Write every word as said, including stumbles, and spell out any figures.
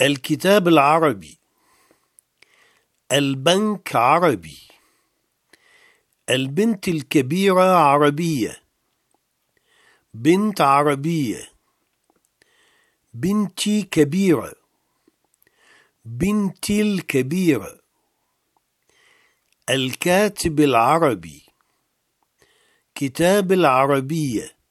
الكتاب العربي. البنك عربي. البنت الكبيرة عربية. بنت عربية. بنتي كبيرة. بنتي الكبيرة. الكاتب العربي. كتاب العربية.